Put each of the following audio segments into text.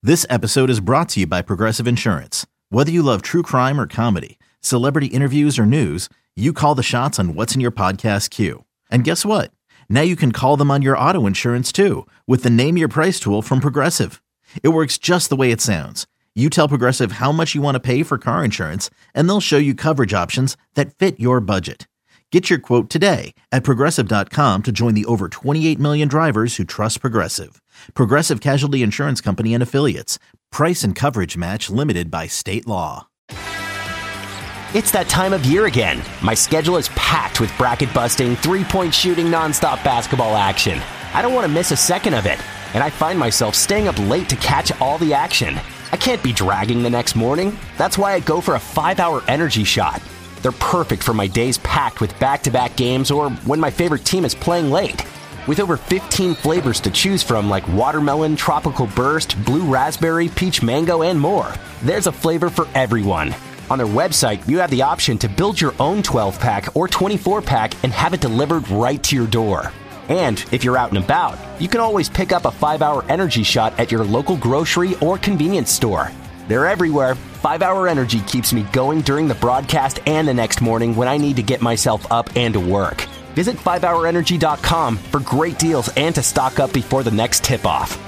This episode is brought to you by Progressive Insurance. Whether you love true crime or comedy, celebrity interviews or news, you call the shots on what's in your podcast queue. And guess what? Now you can call them on your auto insurance too with the Name Your Price tool from Progressive. It works just the way it sounds. You tell Progressive how much you want to pay for car insurance, and they'll show you coverage options that fit your budget. Get your quote today at Progressive.com to join the over 28 million drivers who trust Progressive. Progressive Casualty Insurance Company and Affiliates. Price and coverage match limited by state law. It's that time of year again. My schedule is packed with bracket-busting, three-point shooting, nonstop basketball action. I don't want to miss a second of it, and I find myself staying up late to catch all the action. I can't be dragging the next morning. That's why I go for a 5-hour energy shot. They're perfect for my days packed with back-to-back games or when my favorite team is playing late. With over 15 flavors to choose from like watermelon, tropical burst, blue raspberry, peach mango, and more, there's a flavor for everyone. On their website, you have the option to build your own 12-pack or 24-pack and have it delivered right to your door. And if you're out and about, you can always pick up a 5-hour energy shot at your local grocery or convenience store. They're everywhere. 5-hour energy keeps me going during the broadcast and the next morning when I need to get myself up and to work. Visit 5hourenergy.com for great deals and to stock up before the next tip-off.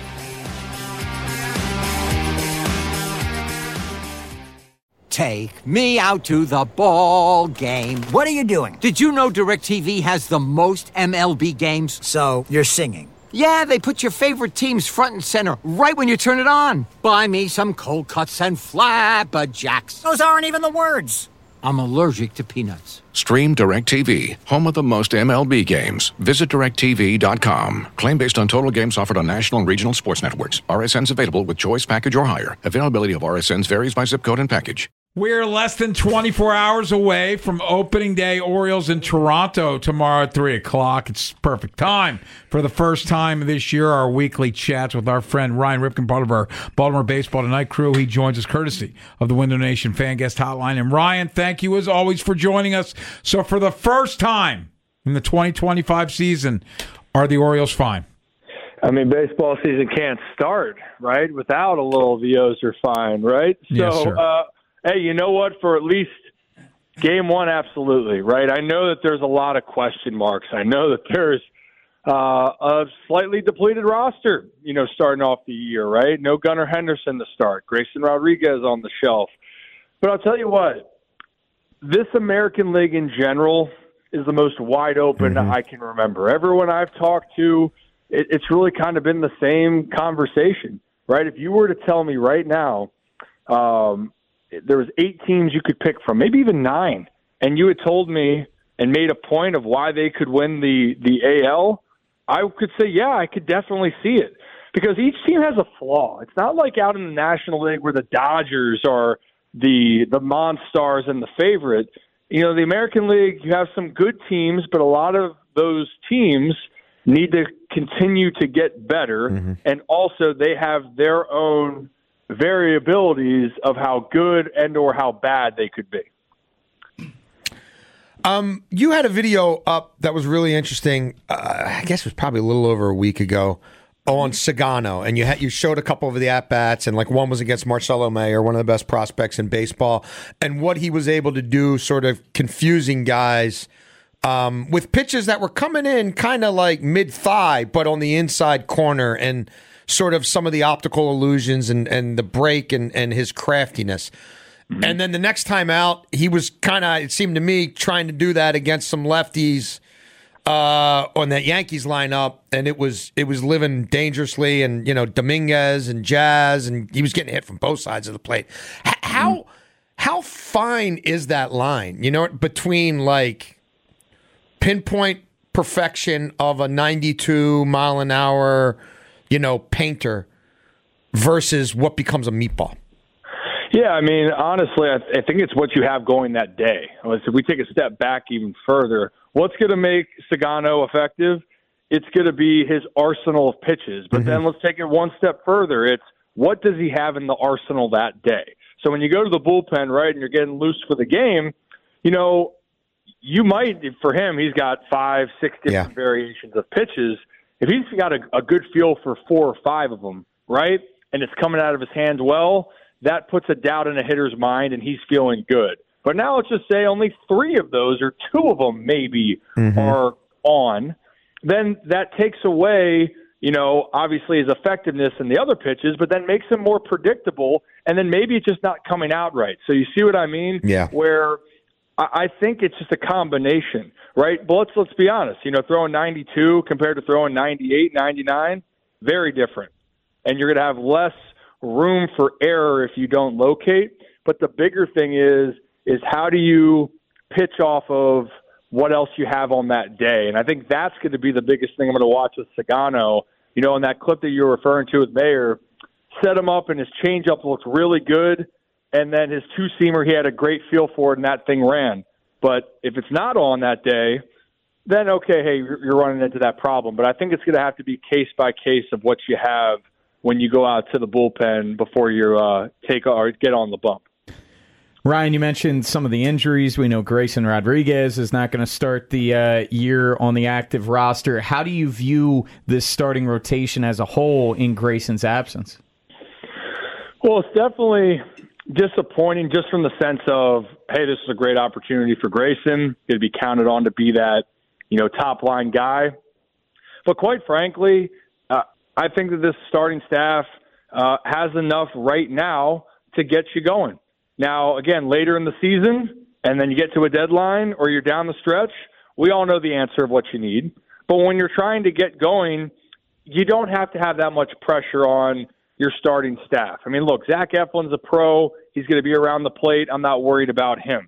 Take me out to the ball game. What are you doing? Did you know DirecTV has the most MLB games? So, you're singing. Yeah, they put your favorite teams front and center right when you turn it on. Buy me some cold cuts and flapjacks. Those aren't even the words. I'm allergic to peanuts. Stream DirecTV, home of the most MLB games. Visit DirecTV.com. Claim based on total games offered on national and regional sports networks. RSNs available with choice package or higher. Availability of RSNs varies by zip code and package. We're less than 24 hours away from opening day. Orioles in Toronto tomorrow at 3 o'clock. It's perfect time for the first time this year, our weekly chats with our friend Ryan Ripken, part of our Baltimore Baseball Tonight crew. He joins us courtesy of the Window Nation Fan Guest Hotline. And Ryan, thank you as always for joining us. So for the first time in the 2025 season, are the Orioles fine? I mean, baseball season can't start, right, without a little the O's are fine, right? Yes, so, sir. Hey, you know what? For at least game one, absolutely, right? I know that there's a lot of question marks. I know that there's a slightly depleted roster, starting off the year, right? No Gunnar Henderson to start. Grayson Rodriguez on the shelf. But I'll tell you what, this American League in general is the most wide open I can remember. Everyone I've talked to, it's really kind of been the same conversation, right? If you were to tell me right now, there was 8 teams you could pick from, maybe even 9, and you had told me and made a point of why they could win the AL, I could say, yeah, I could definitely see it. Because each team has a flaw. It's not like out in the National League where the Dodgers are the monstars and the favorite. The American League, you have some good teams, but a lot of those teams need to continue to get better, and also they have their own variabilities of how good and or how bad they could be. You had a video up that was really interesting. I guess it was probably a little over a week ago on Sagano, and you showed a couple of the at-bats, and one was against Marcelo Mayer, one of the best prospects in baseball, and what he was able to do, sort of confusing guys with pitches that were coming in kind of like mid-thigh, but on the inside corner, and sort of some of the optical illusions and the break and his craftiness. And then the next time out, he was kind of, it seemed to me, trying to do that against some lefties on that Yankees lineup, and it was living dangerously, and Dominguez and Jazz, and he was getting hit from both sides of the plate. How fine is that line? Between pinpoint perfection of a 92 mile an hour painter versus what becomes a meatball? Yeah, I mean, honestly, I think it's what you have going that day. If we take a step back even further, what's going to make Sagano effective? It's going to be his arsenal of pitches. But then let's take it one step further. It's what does he have in the arsenal that day? So when you go to the bullpen, right, and you're getting loose for the game, you might, for him, he's got 5, 6 different variations of pitches. If he's got a good feel for 4 or 5 of them, right, and it's coming out of his hands well, that puts a doubt in a hitter's mind, and he's feeling good. But now let's just say only 3 of those, or 2 of them maybe, are on. Then that takes away, obviously his effectiveness in the other pitches, but then makes him more predictable, and then maybe it's just not coming out right. So you see what I mean? Yeah. Where I think it's just a combination, right? But let's be honest. Throwing 92 compared to throwing 98, 99, very different. And you're going to have less room for error if you don't locate. But the bigger thing is how do you pitch off of what else you have on that day? And I think that's going to be the biggest thing I'm going to watch with Sagano. In that clip that you're referring to with Mayer, set him up and his changeup looked really good. And then his two-seamer, he had a great feel for it, and that thing ran. But if it's not on that day, then okay, hey, you're running into that problem. But I think it's going to have to be case by case of what you have when you go out to the bullpen before you take or get on the bump. Ryan, you mentioned some of the injuries. We know Grayson Rodriguez is not going to start the year on the active roster. How do you view this starting rotation as a whole in Grayson's absence? Well, it's definitely disappointing just from the sense of, hey, this is a great opportunity for Grayson. He'd be counted on to be that, top-line guy. But quite frankly, I think that this starting staff has enough right now to get you going. Now, again, later in the season, and then you get to a deadline or you're down the stretch, we all know the answer of what you need. But when you're trying to get going, you don't have to have that much pressure on your starting staff. I mean, look, Zach Eflin's a pro. He's going to be around the plate. I'm not worried about him.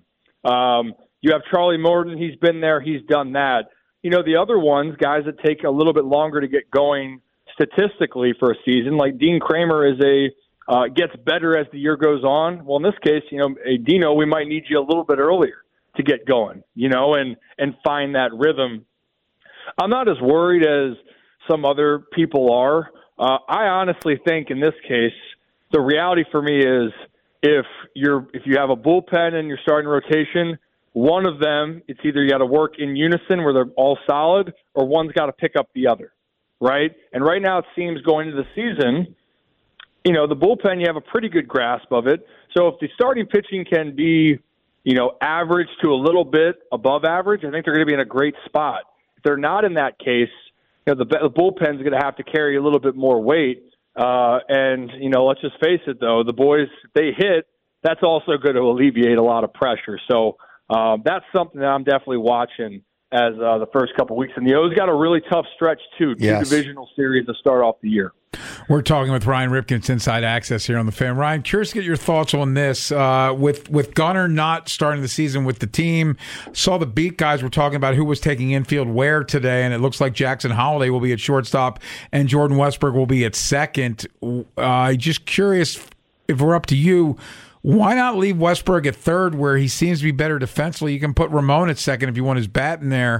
You have Charlie Morton. He's been there. He's done that. The other ones, guys that take a little bit longer to get going statistically for a season, like Dean Kramer gets better as the year goes on. Well, in this case, Dino, we might need you a little bit earlier to get going, and find that rhythm. I'm not as worried as some other people are. I honestly think in this case, the reality for me is if you have a bullpen and you're starting rotation, one of them, it's either you got to work in unison where they're all solid, or one's got to pick up the other, right? And right now it seems going into the season, the bullpen, you have a pretty good grasp of it. So if the starting pitching can be, average to a little bit above average, I think they're going to be in a great spot. If they're not in that case, the bullpen's going to have to carry a little bit more weight. And let's just face it, though, the boys, if they hit, that's also going to alleviate a lot of pressure. So that's something that I'm definitely watching as the first couple weeks. And the O's got a really tough stretch, too. Two divisional series to start off the year. We're talking with Ryan Ripken, Inside Access here on The Fan. Ryan, curious to get your thoughts on this. With Gunnar not starting the season with the team, saw the beat guys were talking about who was taking infield where today, and it looks like Jackson Holliday will be at shortstop and Jordan Westburg will be at second. Just curious, if we're up to you, why not leave Westburg at third where he seems to be better defensively? You can put Ramon at second if you want his bat in there.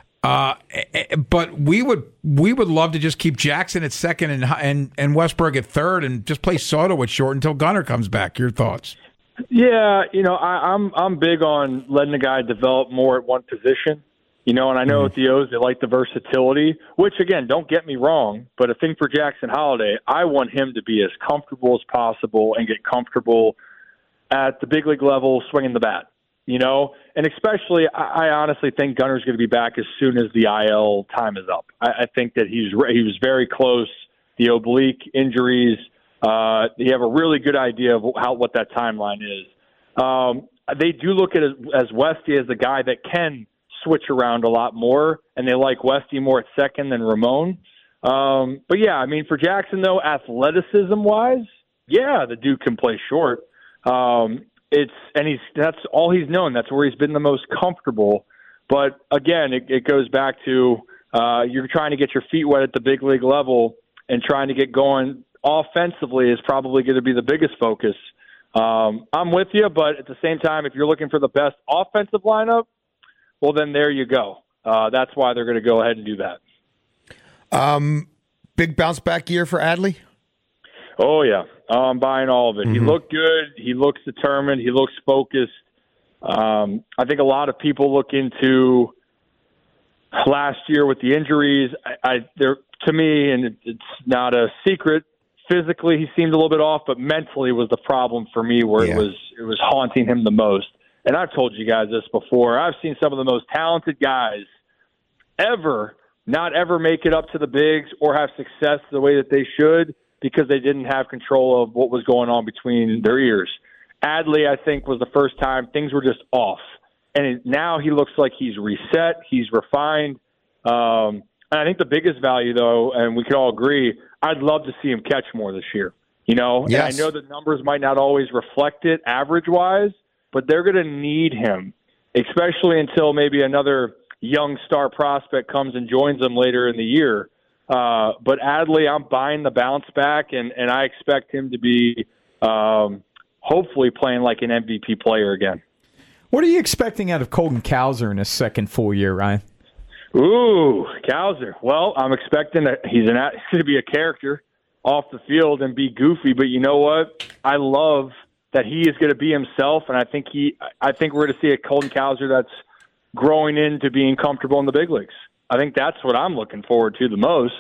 But we would love to just keep Jackson at second and Westburg at third and just play Soto at short until Gunnar comes back. Your thoughts? Yeah, I'm big on letting the guy develop more at one position. And I know with the O's they like the versatility, which again, don't get me wrong, but a thing for Jackson Holliday, I want him to be as comfortable as possible and get comfortable at the big league level swinging the bat. And especially, I honestly think Gunnar's going to be back as soon as the IL time is up. I think that he was very close. The oblique injuries, you have a really good idea of what that timeline is. They do look at it as Westy as the guy that can switch around a lot more, and they like Westy more at second than Ramon. But yeah, I mean, for Jackson though, athleticism-wise, yeah, the dude can play short. That's all he's known. That's where he's been the most comfortable. But again, it goes back to you're trying to get your feet wet at the big league level, and trying to get going offensively is probably going to be the biggest focus. I'm with you, but at the same time, if you're looking for the best offensive lineup, well, then there you go. That's why they're going to go ahead and do that. Big bounce back year for Adley? Oh, yeah. I'm buying all of it. Mm-hmm. He looked good. He looks determined. He looks focused. I think a lot of people look into last year with the injuries. To me, and it's not a secret, physically he seemed a little bit off, but mentally was the problem for me where it was haunting him the most. And I've told you guys this before. I've seen some of the most talented guys ever not ever make it up to the bigs or have success the way that they should because they didn't have control of what was going on between their ears. Adley, I think, was the first time things were just off. And now he looks like he's reset, he's refined. And I think the biggest value, though, and we could all agree, I'd love to see him catch more this year. You know, yes. And I know the numbers might not always reflect it average-wise, but they're going to need him, especially until maybe another young star prospect comes and joins them later in the year. But Adley, I'm buying the bounce back, and I expect him to be hopefully playing like an MVP player again. What are you expecting out of Colton Cowser in his second full year, Ryan? Ooh, Cowser. Well, I'm expecting that he's going to be a character off the field and be goofy. But you know what? I love that he is going to be himself, and I think we're going to see a Colton Cowser that's growing into being comfortable in the big leagues. I think that's what I'm looking forward to the most.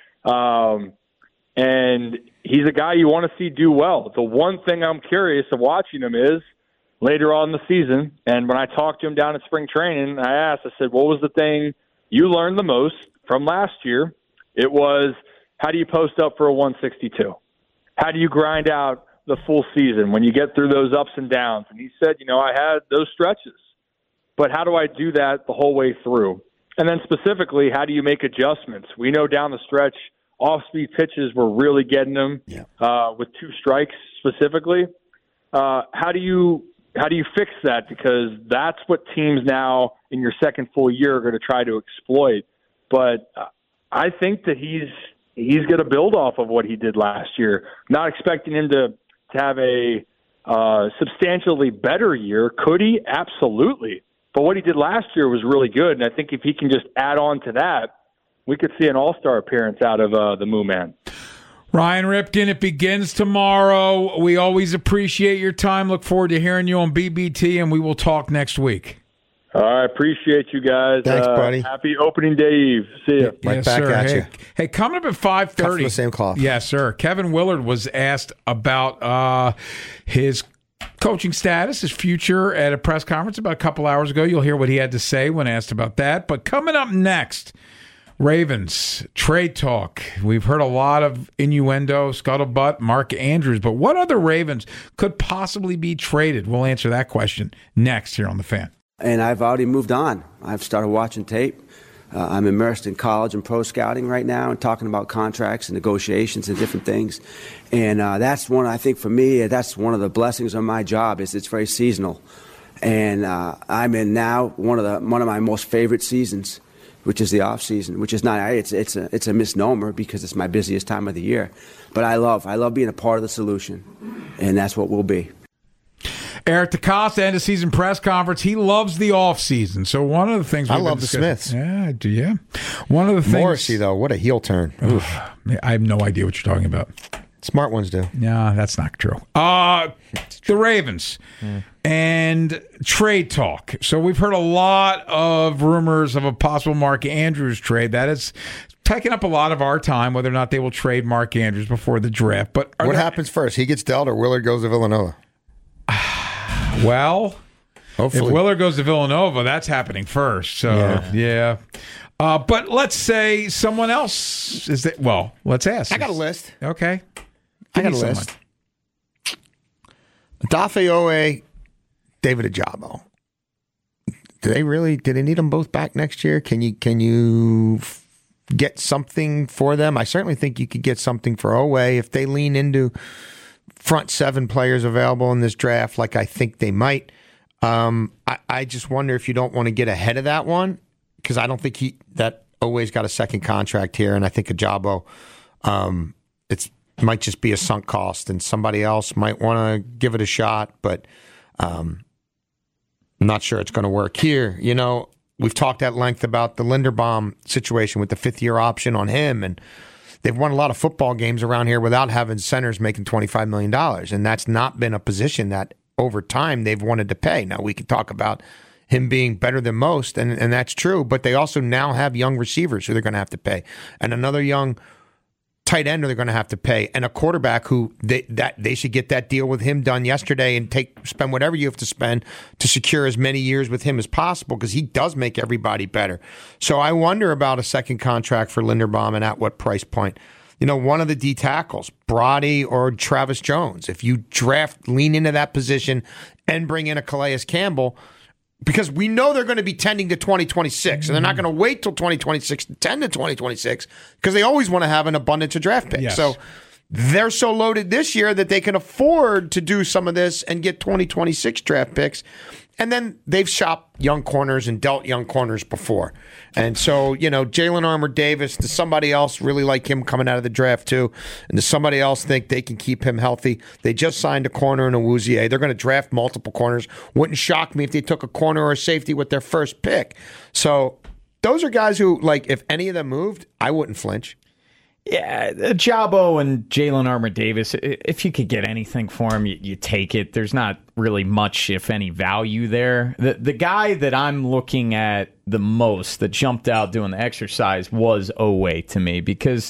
And he's a guy you want to see do well. The one thing I'm curious of watching him is later on in the season, and when I talked to him down at spring training, I said, what was the thing you learned the most from last year? It was, how do you post up for a 162? How do you grind out the full season when you get through those ups and downs? And he said, I had those stretches, but how do I do that the whole way through? And then specifically, how do you make adjustments? We know down the stretch, off-speed pitches were really getting him with 2 strikes specifically. How do you fix that? Because that's what teams now in your second full year are going to try to exploit. But I think that he's going to build off of what he did last year. Not expecting him to have a substantially better year. Could he? Absolutely. But what he did last year was really good, and I think if he can just add on to that, we could see an all-star appearance out of the Moo Man. Ryan Ripken, it begins tomorrow. We always appreciate your time. Look forward to hearing you on BBT, and we will talk next week. All right, appreciate you guys. Thanks, buddy. Happy opening day eve. See you. Right back at you. Hey, coming up at 5:30. Cut from the same cloth. Yes, sir. Kevin Willard was asked about his coaching status, his future at a press conference about a couple hours ago. You'll hear what he had to say when asked about that. But coming up next, Ravens, trade talk. We've heard a lot of innuendo, scuttlebutt, Mark Andrews. But what other Ravens could possibly be traded? We'll answer that question next here on The Fan. And I've already moved on. I've started watching tape. I'm immersed in college and pro scouting right now and talking about contracts and negotiations and different things. And that's one, I think for me, that's one of the blessings of my job is it's very seasonal. And I'm in now one of my most favorite seasons, which is the off season, which is not, it's a misnomer because it's my busiest time of the year. But I love being a part of the solution, and that's what we'll be. Eric DeCosta, end of season press conference. He loves the off season. So one of the things I love the Smiths. Yeah, I do. Yeah, one of the things. Morrissey though, what a heel turn. I have no idea what you're talking about. Smart ones do. No, that's not true. The Ravens and trade talk. So we've heard a lot of rumors of a possible Mark Andrews trade. That is taking up a lot of our time, whether or not they will trade Mark Andrews before the draft. But what happens first? He gets dealt or Willard goes to Villanova? Well, hopefully. If Willard goes to Villanova, that's happening first. So, yeah. But let's say someone else is that. Well, let's ask. I got a list. Okay. I got a list. Dafe Owe, David Ajabo. Do they need them both back next year? Can you get something for them? I certainly think you could get something for Owe if they lean into front 7 players available in this draft, like I think they might. I just wonder if you don't want to get ahead of that one, because I don't think that Owe's got a second contract here, and I think Ajabo, it might just be a sunk cost, and somebody else might want to give it a shot, but I'm not sure it's going to work here. We've talked at length about the Linderbaum situation with the 5th-year option on him, and they've won a lot of football games around here without having centers making $25 million, and that's not been a position that over time they've wanted to pay. Now, we could talk about him being better than most, and that's true, but they also now have young receivers who they're going to have to pay. And another young tight end are they going to have to pay, and a quarterback who they should get that deal with him done yesterday and spend whatever you have to spend to secure as many years with him as possible, because he does make everybody better. So I wonder about a second contract for Linderbaum and at what price point. One of the D tackles, Brody or Travis Jones, if you lean into that position and bring in a Calais Campbell, because we know they're going to be tending to 2026, and they're not going to wait till 2026 to tend to 2026, because they always want to have an abundance of draft picks. Yes. So they're so loaded this year that they can afford to do some of this and get 2026 draft picks. And then they've shopped young corners and dealt young corners before. And so, Jalen Armour-Davis, does somebody else really like him coming out of the draft too? And does somebody else think they can keep him healthy? They just signed a corner in Awuzie. They're going to draft multiple corners. Wouldn't shock me if they took a corner or a safety with their first pick. So those are guys who, if any of them moved, I wouldn't flinch. Yeah, Jabo and Jalen Armour-Davis, if you could get anything for him, you take it. There's not really much, if any, value there. The guy that I'm looking at the most that jumped out doing the exercise was Owe to me, because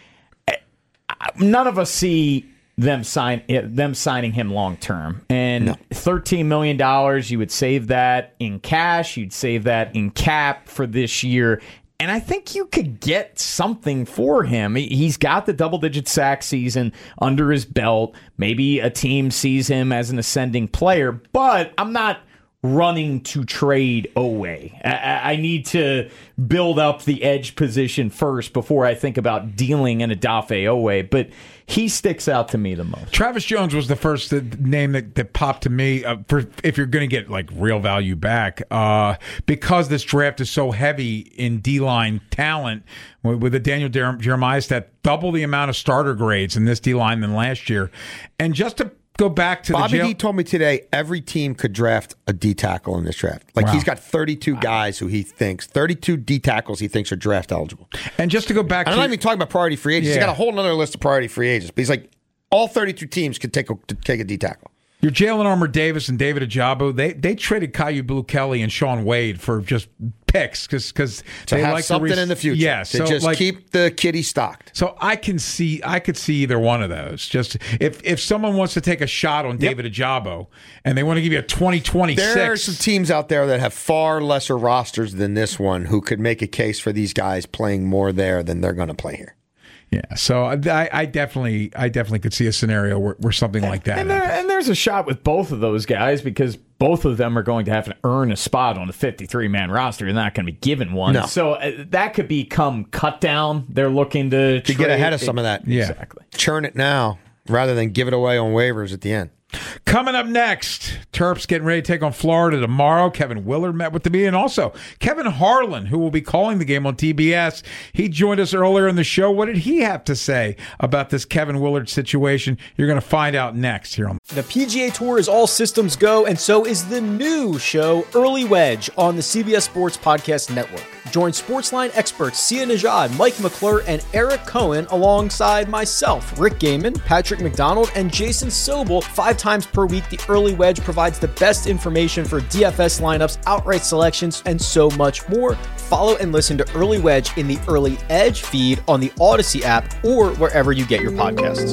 none of us see them signing him long term. And $13 million, you would save that in cash, you'd save that in cap for this year. And I think you could get something for him. He's got the double-digit sack season under his belt. Maybe a team sees him as an ascending player, but I'm not running to trade Owe. I need to build up the edge position first before I think about dealing an Odafe Owe, but he sticks out to me the most. Travis Jones was the first name that popped to me for if you're going to get real value back, because this draft is so heavy in D-line talent with the Daniel Jeremiah stat, double the amount of starter grades in this D-line than last year. And just to go back to Bobby D told me today every team could draft a D tackle in this draft. Wow. He's got 32 guys who 32 D tackles he thinks are draft eligible. And just to go back, I'm not even talking about priority free agents. He's got a whole other list of priority free agents. But he's all 32 teams could take a D tackle. Your Jalen Armour-Davis and David Ojabo, they traded Caillou Blue-Kelly and Sean Wade for just picks because they have like something in the future. Yeah, to just keep the kitty stocked. So I could see either one of those. Just if someone wants to take a shot on David Ojabo and they want to give you a 2026, there are some teams out there that have far lesser rosters than this one who could make a case for these guys playing more there than they're going to play here. Yeah, so I definitely could see a scenario where something like that. And there's a shot with both of those guys, because both of them are going to have to earn a spot on the 53-man roster. They're not going to be given one. No. So that could become cut down. They're looking to get ahead of some of that. Yeah. Exactly. Churn it now rather than give it away on waivers at the end. Coming up next, Terps getting ready to take on Florida tomorrow. Kevin Willard met with the media, and also Kevin Harlan, who will be calling the game on TBS. He joined us earlier in the show. What did he have to say about this Kevin Willard situation? You're going to find out next here on The PGA Tour is all systems go, and so is the new show Early Wedge on the CBS Sports Podcast Network. Join Sportsline experts Sia Nejad, Mike McClure, and Eric Cohen alongside myself, Rick Gaiman, Patrick McDonald, and Jason Sobel 5 times per week. The Early Wedge provides the best information for DFS lineups, outright selections, and so much more. Follow and listen to Early Wedge in the Early Edge feed on the Odyssey app or wherever you get your podcasts.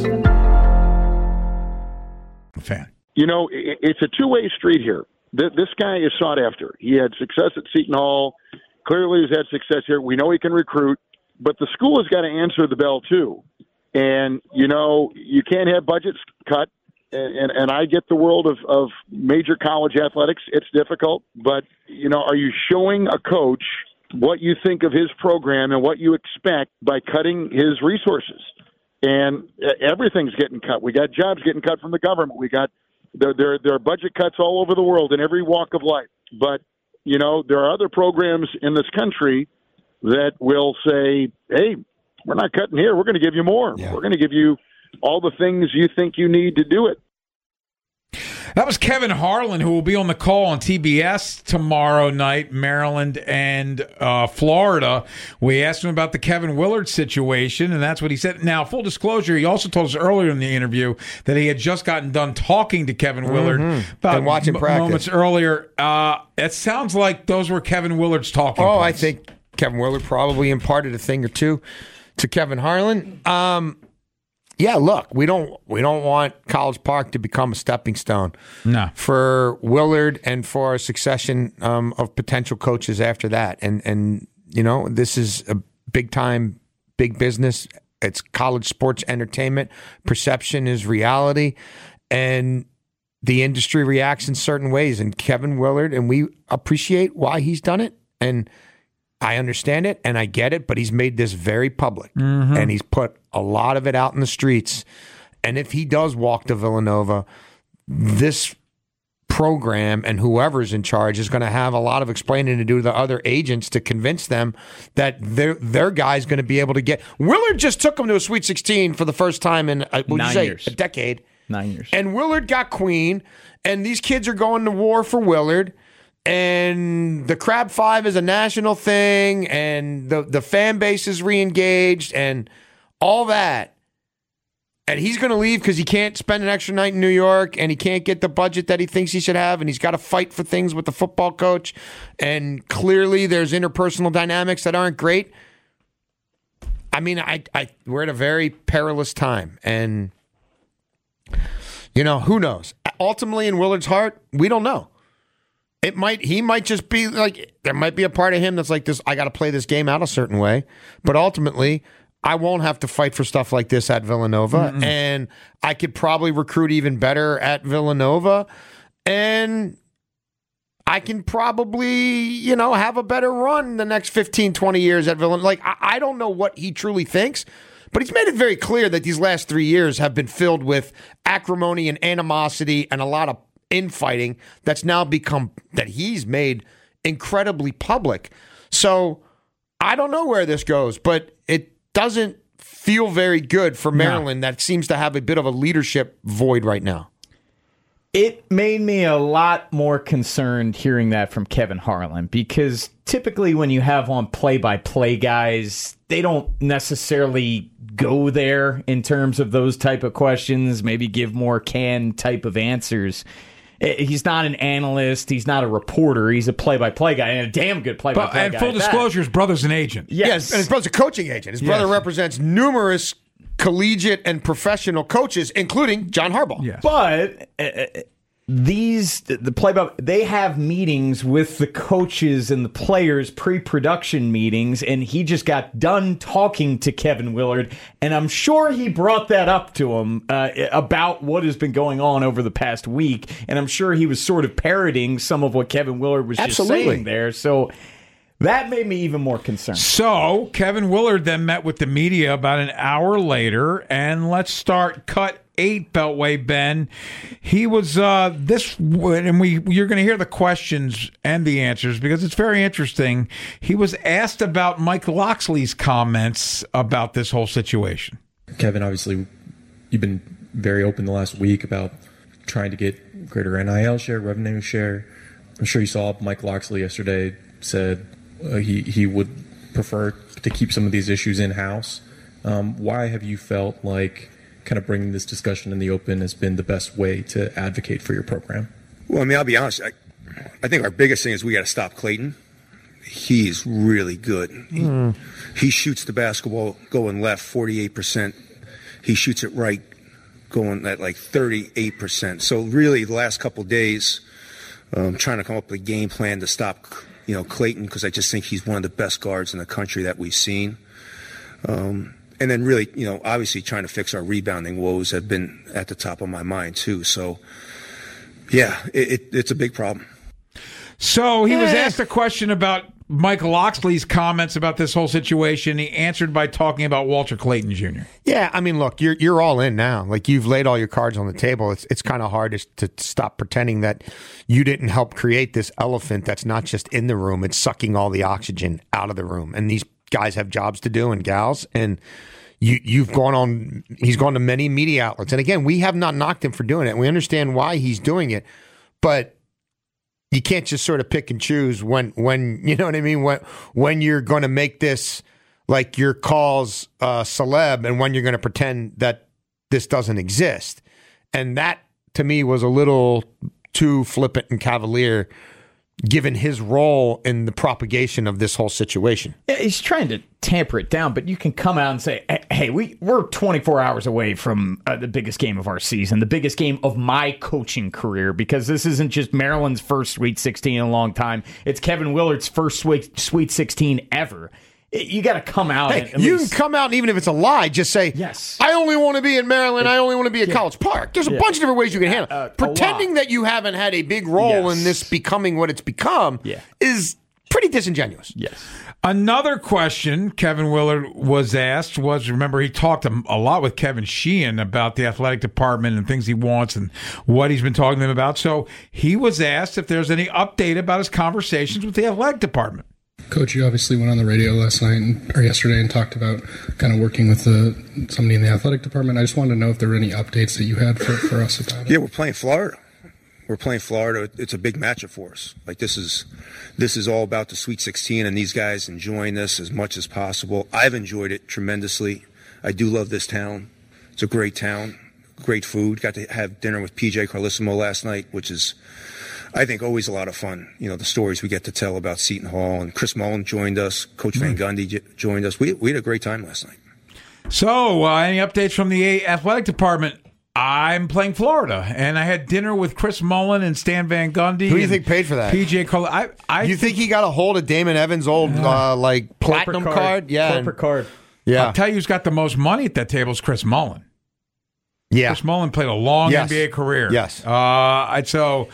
fan. It's a two-way street here. This guy is sought after. He had success at Seton Hall. Clearly he's had success here. We know he can recruit, but the school has got to answer the bell too. And, you can't have budgets cut. And I get the world of major college athletics. It's difficult. But, are you showing a coach what you think of his program and what you expect by cutting his resources? And everything's getting cut. We got jobs getting cut from the government. We got there are budget cuts all over the world in every walk of life. But, there are other programs in this country that will say, hey, we're not cutting here. We're going to give you more. Yeah. We're going to give you all the things you think you need to do it. That was Kevin Harlan, who will be on the call on TBS tomorrow night, Maryland and Florida. We asked him about the Kevin Willard situation, and that's what he said. Now, full disclosure, he also told us earlier in the interview that he had just gotten done talking to Kevin Willard about and watching practice moments earlier. It sounds like those were Kevin Willard's talking points. I think Kevin Willard probably imparted a thing or two to Kevin Harlan. Yeah, look, we don't want College Park to become a stepping stone for Willard and for a succession of potential coaches after that. And this is a big time, big business. It's college sports entertainment. Perception is reality, and the industry reacts in certain ways. And Kevin Willard, and we appreciate why he's done it, and I understand it and I get it, but he's made this very public and he's put a lot of it out in the streets. And if he does walk to Villanova, this program and whoever's in charge is going to have a lot of explaining to do to the other agents to convince them that their guy's going to be able to get. Willard just took them to a Sweet 16 for the first time in a decade. 9 years. And Willard got Queen, and these kids are going to war for Willard. And the Crab Five is a national thing, and the fan base is re-engaged, and all that. And he's going to leave because he can't spend an extra night in New York, and he can't get the budget that he thinks he should have, and he's got to fight for things with the football coach. And clearly there's interpersonal dynamics that aren't great. I mean, we're at a very perilous time, and who knows? Ultimately, in Willard's heart, we don't know. He might just be like, there might be a part of him that's like this, I got to play this game out a certain way. But ultimately, I won't have to fight for stuff like this at Villanova. And I could probably recruit even better at Villanova. And I can probably, have a better run the next 15, 20 years at Villanova. Like, I don't know what he truly thinks, but he's made it very clear that these last 3 years have been filled with acrimony and animosity and a lot of infighting that's now become, that he's made incredibly public. So I don't know where this goes, but it doesn't feel very good for Maryland that seems to have a bit of a leadership void right now. It made me a lot more concerned hearing that from Kevin Harlan, because typically when you have on play-by-play guys, they don't necessarily go there in terms of those type of questions, maybe give more canned type of answers. He's not an analyst. He's not a reporter. He's a play-by-play guy, and a damn good play-by-play guy. And full disclosure, his brother's an agent. Yes, and his brother's a coaching agent. His brother represents numerous collegiate and professional coaches, including John Harbaugh. Yes. But they have meetings with the coaches and the players, pre-production meetings, and he just got done talking to Kevin Willard, and I'm sure he brought that up to him about what has been going on over the past week, and I'm sure he was sort of parroting some of what Kevin Willard was just saying there. So that made me even more concerned. So Kevin Willard then met with the media about an hour later, and let's start cut 8 Beltway, Ben. He was and you're going to hear the questions and the answers because it's very interesting. He was asked about Mike Locksley's comments about this whole situation. Kevin, obviously, you've been very open the last week about trying to get greater NIL share, revenue share. I'm sure you saw Mike Locksley yesterday said he would prefer to keep some of these issues in-house. Why have you felt like kind of bringing this discussion in the open has been the best way to advocate for your program? Well, I mean, I'll be honest. I think our biggest thing is we got to stop Clayton. He's really good. He shoots the basketball going left 48%. He shoots it right going at like 38%. So really the last couple of days, trying to come up with a game plan to stop Clayton, because I just think he's one of the best guards in the country that we've seen. And then really, obviously trying to fix our rebounding woes have been at the top of my mind too. So, yeah, it's a big problem. So he was asked a question about Mike Locksley's comments about this whole situation. He answered by talking about Walter Clayton Jr. Yeah, I mean, look, you're all in now. Like, you've laid all your cards on the table. It's kind of hard to stop pretending that you didn't help create this elephant that's not just in the room. It's sucking all the oxygen out of the room. And these guys have jobs to do, and gals, and he's gone to many media outlets. And again, we have not knocked him for doing it. We understand why he's doing it, but you can't just sort of pick and choose when you know what I mean, when you're going to make this like your cause celeb, and when you're going to pretend that this doesn't exist. And that to me was a little too flippant and cavalier given his role in the propagation of this whole situation. Yeah, he's trying to tamper it down, but you can come out and say, hey, we're 24 hours away from the biggest game of our season, the biggest game of my coaching career, because this isn't just Maryland's first Sweet 16 in a long time. It's Kevin Willard's first Sweet 16 ever. You got to come out. Hey, you can come out, and even if it's a lie, just say, yes, I only want to be in Maryland. I only want to be at College Park. There's a bunch of different ways you can handle it. Pretending that you haven't had a big role in this becoming what it's become is pretty disingenuous. Yes. Another question Kevin Willard was asked was, remember, he talked a lot with Kevin Sheehan about the athletic department and things he wants and what he's been talking to them about. So he was asked if there's any update about his conversations with the athletic department. Coach, you obviously went on the radio last night or yesterday and talked about kind of working with somebody in the athletic department. I just wanted to know if there were any updates that you had for us about it. Yeah, we're playing Florida. It's a big matchup for us. Like this is all about the Sweet 16 and these guys enjoying this as much as possible. I've enjoyed it tremendously. I do love this town. It's a great town, great food. Got to have dinner with PJ Carlesimo last night, which is, I think, always a lot of fun. You know, the stories we get to tell about Seton Hall, and Chris Mullen joined us. Coach Van Gundy joined us. We had a great time last night. So, any updates from the athletic department? I'm playing Florida, and I had dinner with Chris Mullen and Stan Van Gundy. Who do you think paid for that? PJ Cole. You think he got a hold of Damon Evans' old platinum card? Yeah, corporate card. Yeah, I'll tell you who's got the most money at that table is Chris Mullen. Yeah, Chris Mullen played a long NBA career. Yes. That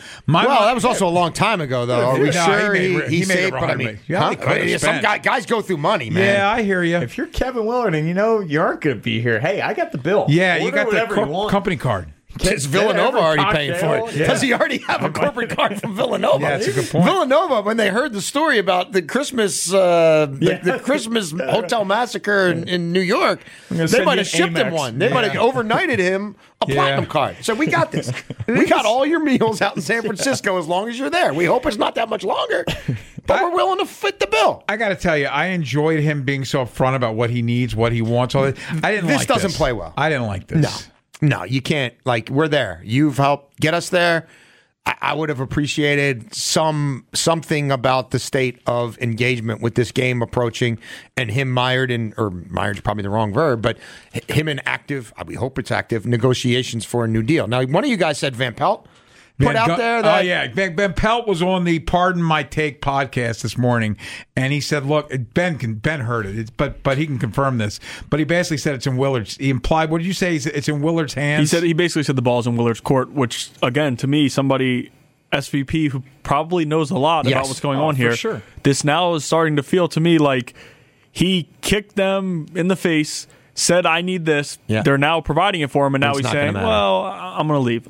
was also a long time ago, though. Are we sure he saved? But I mean, some guys go through money, man. Yeah, I hear you. If you're Kevin Willard and you know you aren't going to be here, hey, I got the bill. Yeah, you got the company card. Is Villanova already paying for it? Yeah. Does he already have a corporate card from Villanova? Yeah, that's a good point. Villanova, when they heard the story about the Christmas the Christmas hotel massacre in New York, they might have shipped him one. They might have overnighted him a platinum card. So we got this. We got all your meals out in San Francisco as long as you're there. We hope it's not that much longer, but we're willing to fit the bill. I got to tell you, I enjoyed him being so upfront about what he needs, what he wants. All that. This doesn't play well. I didn't like this. No, you can't. Like, we're there. You've helped get us there. I would have appreciated something about the state of engagement with this game approaching, and him mired's probably the wrong verb, but him in active, we hope it's active, negotiations for a new deal. Now, one of you guys said Van Pelt put out there that... Ben Pelt was on the Pardon My Take podcast this morning, and he said, look, Ben heard it, but he can confirm this, but he basically said it's in Willard's. He implied, what did you say? It's in Willard's hands? He basically said the ball's in Willard's court, which, again, to me, somebody, SVP, who probably knows a lot about what's going on here. Sure. This now is starting to feel to me like he kicked them in the face, said, I need this. Yeah. They're now providing it for him, and now he's saying, well, I'm going to leave.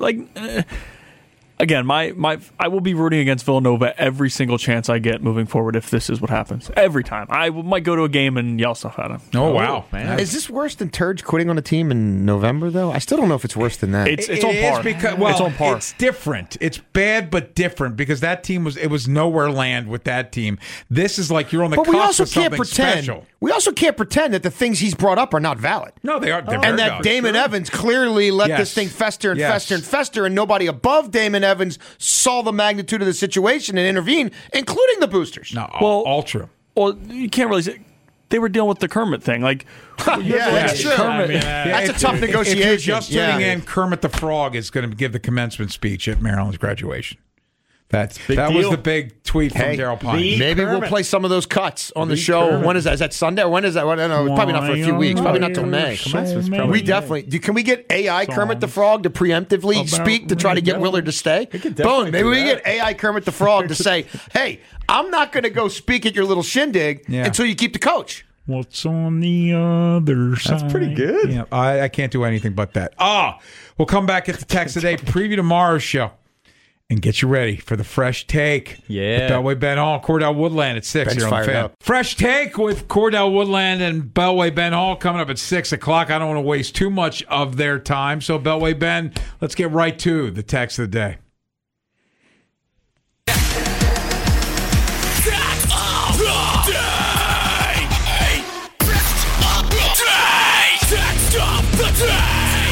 Again, I will be rooting against Villanova every single chance I get moving forward if this is what happens. Every time. I might go to a game and yell stuff at him. Oh, wow. Man. Is this worse than Turge quitting on a team in November, though? I still don't know if it's worse than that. It's on par. It's on par. It's different. It's bad but different because that team was nowhere land with that team. This is like you're on the cusp of something special. We also can't pretend that the things he's brought up are not valid. No, they are. And that Damon Evans clearly let this thing fester and fester and fester, and nobody above Damon Evans saw the magnitude of the situation and intervened, including the boosters. No, all true. Well, you can't really say. They were dealing with the Kermit thing. That's true. That's a tough negotiation. If you're just tuning in, Kermit the Frog is going to give the commencement speech at Maryland's graduation. That was the big tweet from Daryl Pine. Maybe we'll play some of those cuts on the show. Kermit. When is that? Is that Sunday? Or when is that? I don't know. Probably not for a few weeks. Probably not till May. We definitely. Can we get AI Kermit the Frog to preemptively speak to try to get Willard to stay? Boom. Maybe we get AI Kermit the Frog to say, hey, I'm not going to go speak at your little shindig until you keep the coach. What's on the other side? That's pretty good. Yeah, I can't do anything but that. We'll come back at the text today. Preview tomorrow's show. And get you ready for the Fresh Take. Yeah. Bellway Ben Hall, Cordell Woodland at 6 here on the Fan. Fresh Take with Cordell Woodland and Bellway Ben Hall coming up at 6 o'clock. I don't want to waste too much of their time. So, Bellway Ben, let's get right to the text of the day.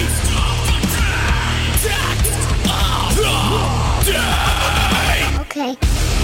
Okay.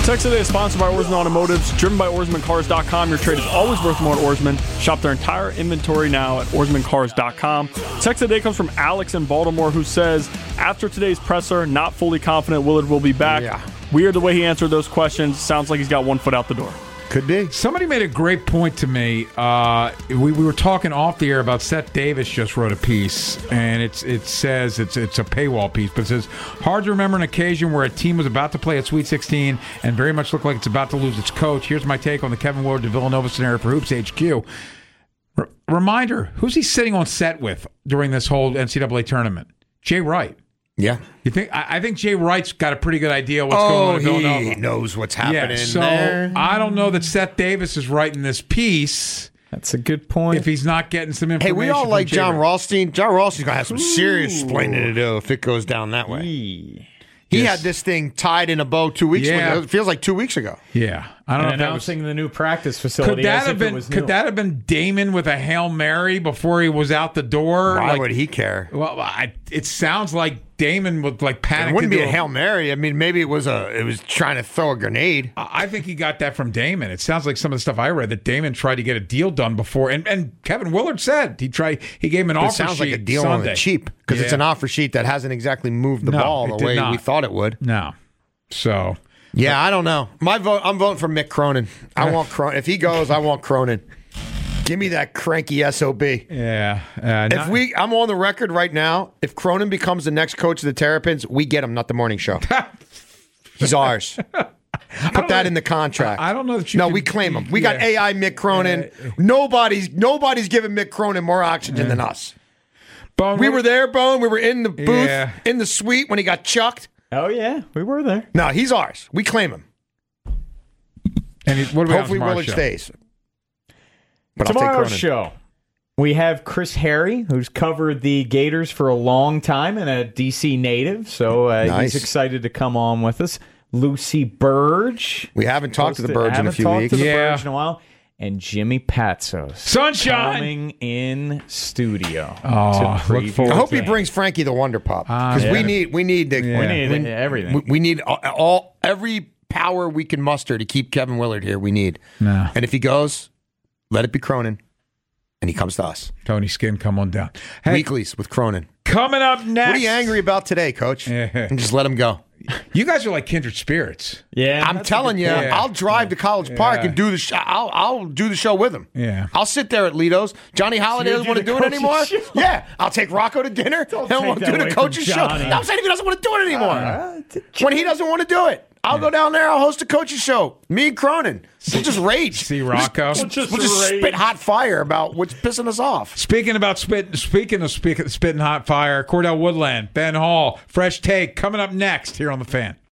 Text Today is sponsored by Oarsman Automotives, driven by OarsmanCars.com. Your trade is always worth more at Oarsman. Shop their entire inventory now at OarsmanCars.com. Text Today comes from Alex in Baltimore, who says, after today's presser, not fully confident Willard will be back. Yeah. Weird the way he answered those questions. Sounds like he's got one foot out the door. Could be. Somebody made a great point to me. We were talking off the air about Seth Davis just wrote a piece, and it says it's a paywall piece, but it says, hard to remember an occasion where a team was about to play at Sweet 16 and very much looked like it's about to lose its coach. Here's my take on the Kevin Willard to Villanova scenario for Hoops HQ. Reminder, who's he sitting on set with during this whole NCAA tournament? Jay Wright. Yeah. You think? I think Jay Wright's got a pretty good idea what's going on in Villanova. He knows what's happening so there. I don't know that Seth Davis is writing this piece. That's a good point. If he's not getting some information. Hey, we all from like Jay John Wright. Rothstein. John Rothstein's going to have some serious explaining to do if it goes down that way. He had this thing tied in a bow 2 weeks ago. It feels like 2 weeks ago. Yeah. I don't know if that was announcing the new practice facility. Could that have been Damon with a Hail Mary before he was out the door? Why would he care? Well, it sounds like Damon would panic. It wouldn't be into a Hail Mary. I mean, maybe it was trying to throw a grenade. I think he got that from Damon. It sounds like some of the stuff I read that Damon tried to get a deal done before, and Kevin Willard said he gave him an offer sheet. It sounds like a deal Sunday. on the cheap because it's an offer sheet that hasn't exactly moved the ball the way we thought it would. No, so. Yeah, I don't know. My vote. I'm voting for Mick Cronin. I want Cronin. If he goes, I want Cronin. Give me that cranky SOB. Yeah. I'm on the record right now. If Cronin becomes the next coach of the Terrapins, we get him, not the morning show. He's ours. Put that in the contract. I don't know that we claim him. We got AI Mick Cronin. Nobody's giving Mick Cronin more oxygen than us. Bone, we were there, Bone. We were in the booth, in the suite when he got chucked. Oh, yeah. We were there. No, he's ours. We claim him. And what about hopefully Willard stays. But Tomorrow's show, we have Chris Harry, who's covered the Gators for a long time and a D.C. native, so nice. He's excited to come on with us. Lucy Burge. We haven't talked to the Burge in a few weeks. Burge in a while. And Jimmy Patzos. Sunshine! Coming in studio. Oh, look forward I hope to he that. brings Frankie the Wonder Pop. Because we need everything. We need every power we can muster to keep Kevin Willard here. We need. No. And if he goes, let it be Cronin. And he comes to us. Tony Skin, come on down. Hey, Weeklies with Cronin. Coming up next. What are you angry about today, Coach? And just let him go. You guys are like kindred spirits. Yeah, I'm telling you, I'll drive to College Park and do the show. I'll do the show with him. Yeah, I'll sit there at Lido's. Johnny Holiday doesn't want to do it anymore. Yeah, I'll take Rocco to dinner. He'll want to do the coach's show. No, I'm saying if he doesn't want to do it anymore. When he doesn't want to do it, I'll go down there. I'll host a coach's show. Me and Cronin. We'll just rage. See Rocco. We'll just spit hot fire about what's pissing us off. Speaking of spitting hot fire, Cordell Woodland, Ben Hall, Fresh Take coming up next here on The Fan.